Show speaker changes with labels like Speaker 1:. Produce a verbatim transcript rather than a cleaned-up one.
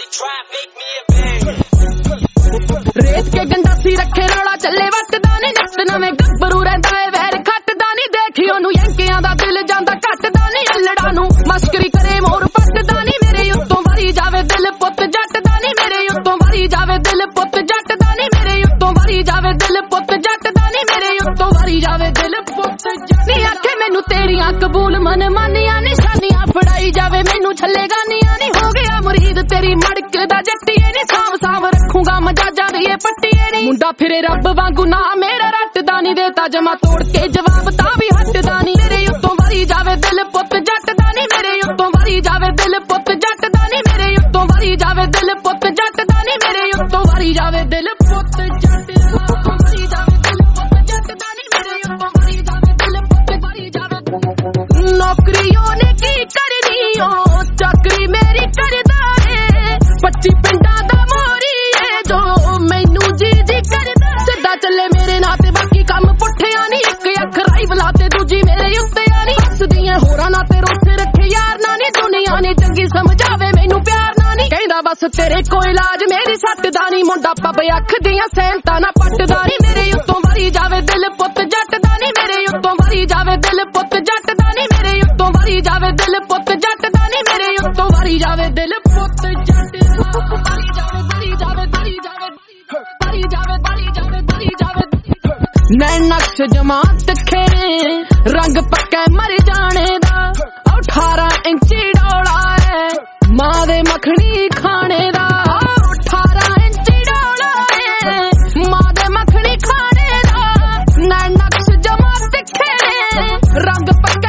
Speaker 1: रेत के गंडासी रखे रौला चले वटदा नी नित नवें गब्बरू रहिंदा है वैर खटदा नी देखी ओनू यंकियां दा दिल जांदा घटदा नी अल्लड़ा नू मस्करी करे मोर पटदा नी मेरे उत्तों वारी जावे दिल पुत जटदा नी मेरे उत्तों वारी जावे दिल पुत जटदा नी मेरे उत्तों वारी जावे दिल पुत जटदा नी मेरे उत्तों वारी जावे दिल पुत नी आखे मैनू तेरियां कबूल मन मानियां निशानियां फड़ाई जावे मैनू छल्लेगा नी नी हो गया मुरीद तेरी मड़क दा जट्टीए नी साव साव रखूंगा मजाजा दी ये पट्टीए नी मुंडा फिरे रब वांगू ना मेरा रटदा नी देता जमा तोड़ के जवाब ता भी हटदा नी मेरे उत्तों वारी जावे दिल पुत जटदा नी मेरे उत्तों वारी जावे दिल पुत जटदा नी मेरे उत्तों वारी जावे दिल पुत जटदा नी मेरे उत्तों वारी जावे दिल पुत जटदा वारी जावे दिल पुत जटदा नी मेरे उत्तों वारी जावे दिल पुत वारी जावे नौकरियों ने की करनी ओ चाकरी मेरी करदा है पच्ची पिंडा दा मोरी है जो मैनू जी जी करदा सिद्धा चले मेरे नाल ते बाकी काम पुठिया नी एक अख राई बुलाते दूजी मेरे उत्ते आनी हसदियां होरां ना ते रोस रखे यार ना नी दुनिया ने चंगी समझावे मैनू प्यार ना नी कहंदा बस तेरे कोई इलाज मेरी सट दा नी मुंडा पब अख दियां सैनता ना पटदा नी मेरे उत्तों वारी जावे दिल पुत जटदा नी मेरे उत्तों वारी जावे दिल पुत जटदा नी मेरे उत्तों वारी जावे दिल पुत जटदा नी मेरे उत्तों वारी जावे दिल पुत जटदा वारी जावे वारी जावे वारी जावे वारी जावे वारी जावे वारी जावे नैन नक्श जमात खेरे रंग पक्का मर जाने दा अठारह इंची डोला है मां दे मखनी खाने दा अठारह इंची डोला है मां दे मखनी खाने दा नैन नक्श जमात खेरे रंग पक्का